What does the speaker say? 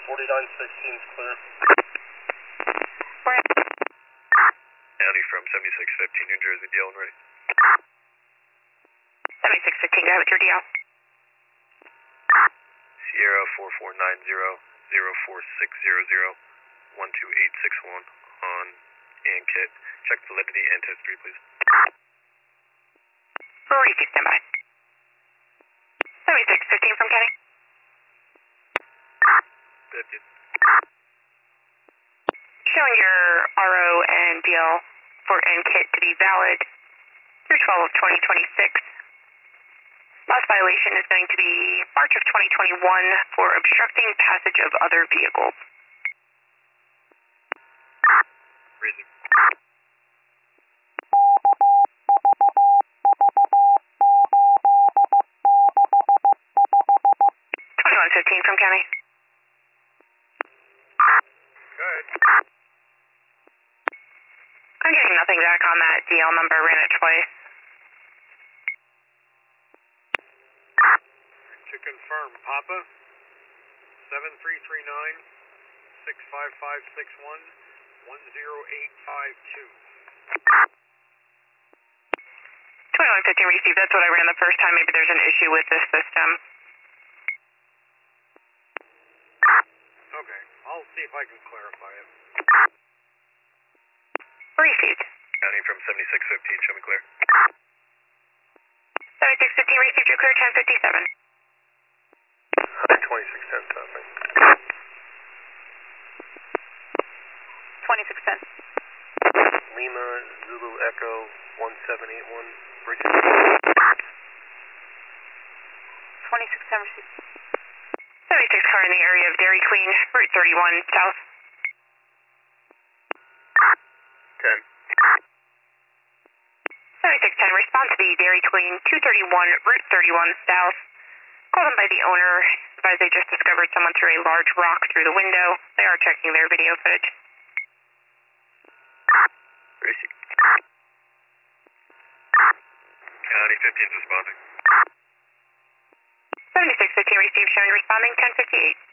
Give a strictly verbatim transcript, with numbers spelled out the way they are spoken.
forty-nine sixteen is clear. County from seventy-six fifteen, New Jersey, D L and ready. seventy-six fifteen, go ahead with your D L. Sierra four four nine zero zero four six zero zero one two eight six one on ANKIT. Check validity and test three, please. Receive, stand by. seventy-six fifteen from County. fifty. Showing your R O and D L for ANKIT to be valid through twelve of twenty twenty-six. Last violation is going to be March of twenty twenty-one for obstructing passage of other vehicles. Reason. twenty-one fifteen from County. Go ahead. I'm getting nothing back on that D L number, ran it twice. To confirm, Papa, seven three three nine six five five six one one zero eight five two. twenty-one fifteen received, that's what I ran the first time, maybe there's an issue with this system. Okay, I'll see if I can clarify it. Received. County from seventy-six fifteen, show me clear. seventy-six fifteen received, you're clear, ten fifty-seven. twenty-six ten, stopping. twenty-six ten. Lima, Zulu, Echo, one seven eight one, bridge. twenty-six ten received. seventy-six car in the area of Dairy Queen, Route thirty-one South. ten. seventy-six ten, respond to the Dairy Queen, two thirty-one, Route thirty-one South. Called in by the owner, advised they just discovered someone threw a large rock through the window. They are checking their video footage. Received. County fifteen is responding. seventy-six fifteen received, showing responding ten fifty-eight.